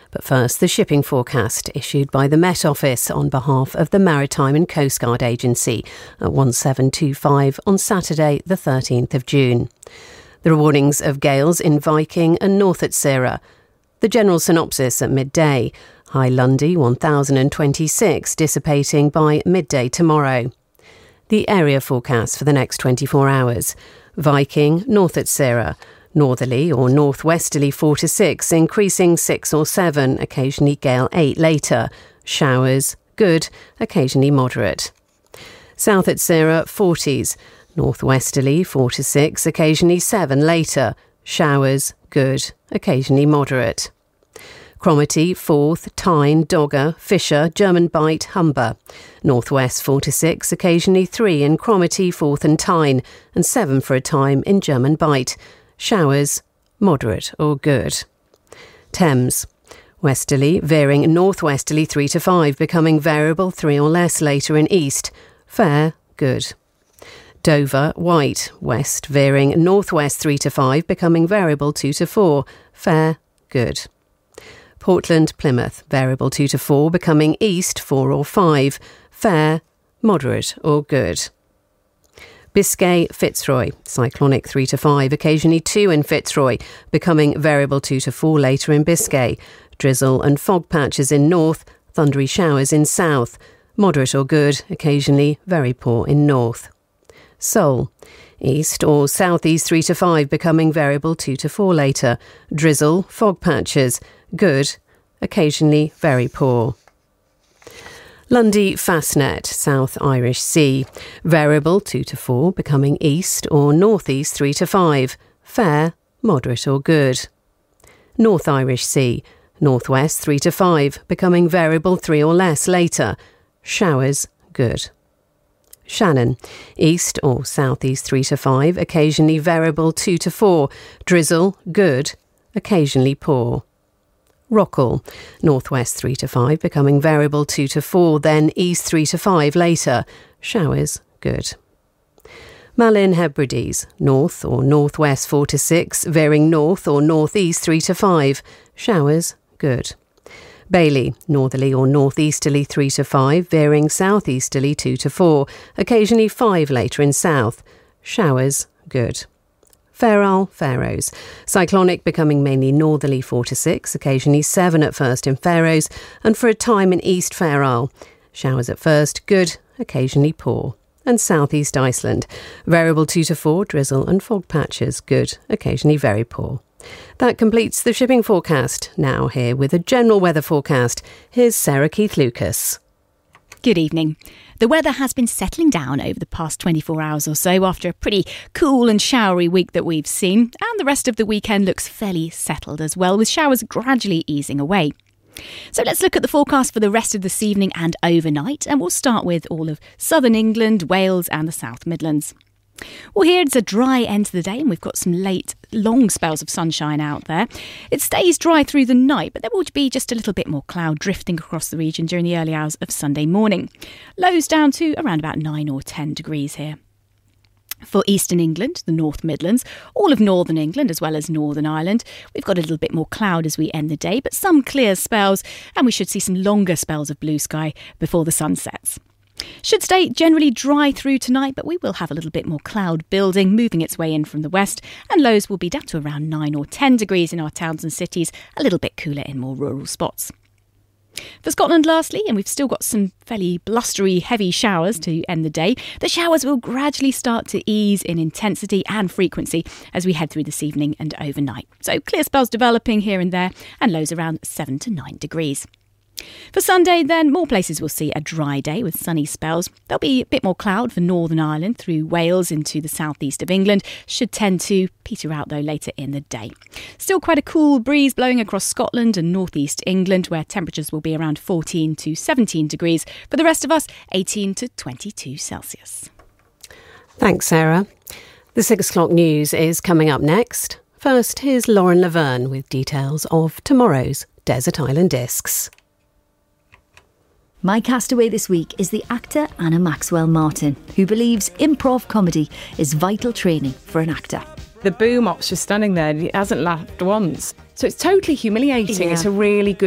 But first, the shipping forecast issued by the Met Office on behalf of the Maritime and Coast Guard Agency at 1725 on Saturday the 13th of June. There are warnings of gales in Viking and North Utsira. The general synopsis at midday: high Lundy 1026, dissipating by midday tomorrow. The area forecast for the next 24 hours: Viking, North Utsira, northerly or northwesterly 4 to 6, increasing 6 or 7, occasionally gale 8 later. Showers, good, occasionally moderate. South Utsira 40s, northwesterly 4 to 6, occasionally 7 later. Showers, good, occasionally moderate. Cromarty, Forth, Tyne, Dogger, Fisher, German Bight, Humber. Northwest 4 to 6, occasionally 3 in Cromarty, Forth and Tyne, and 7 for a time in German Bight. Showers, moderate or good. Thames, westerly, veering northwesterly 3 to 5, becoming variable 3 or less later in east. Fair, good. Dover, white, west, veering northwest 3 to 5, becoming variable 2 to 4. Fair, good. Portland, Plymouth, variable 2 to 4, becoming east 4 or 5. Fair, moderate or good. Biscay, Fitzroy, cyclonic 3 to 5, occasionally 2 in Fitzroy, becoming variable 2 to 4 later in Biscay. Drizzle and fog patches in north, thundery showers in south. Moderate or good, occasionally very poor in north. Seoul, east or southeast 3 to 5, becoming variable 2 to 4 later. Drizzle, fog patches, good, occasionally very poor. Lundy Fastnet, South Irish Sea, variable 2 to 4, becoming east or northeast 3 to 5. Fair, moderate or good. North Irish Sea, northwest 3 to 5, becoming variable 3 or less later. Showers, good. Shannon, east or southeast 3 to 5, occasionally variable 2 to 4. Drizzle, good, occasionally poor. Rockall, northwest 3 to 5, becoming variable 2 to 4, then east 3 to 5 later. Showers, good. Malin Hebrides, north or northwest 4 to 6, veering north or northeast 3 to 5. Showers, good. Bailey, northerly or northeasterly 3 to 5, veering southeasterly 2 to 4, occasionally 5 later in south. Showers, good. Fair Isle, Faroes, cyclonic becoming mainly northerly 4 to 6, occasionally 7 at first in Faroes, and for a time in East Fair Isle. Showers at first, good, occasionally poor. And southeast Iceland, variable 2 to 4, drizzle and fog patches, good, occasionally very poor. That completes the shipping forecast. Now here with a general weather forecast, here's Sarah Keith-Lucas. Good evening. The weather has been settling down over the past 24 hours or so after a pretty cool and showery week that we've seen, and the rest of the weekend looks fairly settled as well, with showers gradually easing away. So let's look at the forecast for the rest of this evening and overnight, and we'll start with all of southern England, Wales and the South Midlands. Well, here it's a dry end to the day and we've got some late, long spells of sunshine out there. It stays dry through the night, but there will be just a little bit more cloud drifting across the region during the early hours of Sunday morning. Lows down to around about 9 or 10 degrees here. For eastern England, the North Midlands, all of northern England as well as Northern Ireland, we've got a little bit more cloud as we end the day, but some clear spells, and we should see some longer spells of blue sky before the sun sets. Should stay generally dry through tonight, but we will have a little bit more cloud building, moving its way in from the west, and lows will be down to around 9 or 10 degrees in our towns and cities, a little bit cooler in more rural spots. For Scotland lastly, and we've still got some fairly blustery heavy showers to end the day, the showers will gradually start to ease in intensity and frequency as we head through this evening and overnight. So clear spells developing here and there, and lows around 7 to 9 degrees. For Sunday then, more places will see a dry day with sunny spells. There'll be a bit more cloud for Northern Ireland through Wales into the southeast of England. Should tend to peter out though later in the day. Still quite a cool breeze blowing across Scotland and northeast England, where temperatures will be around 14 to 17 degrees. For the rest of us, 18 to 22 Celsius. Thanks, Sarah. The 6 o'clock news is coming up next. First, here's Lauren Laverne with details of tomorrow's Desert Island Discs. My castaway this week is the actor Anna Maxwell Martin, who believes improv comedy is vital training for an actor. The boom ops just standing there, he hasn't laughed once. So it's totally humiliating. Yeah. It's a really good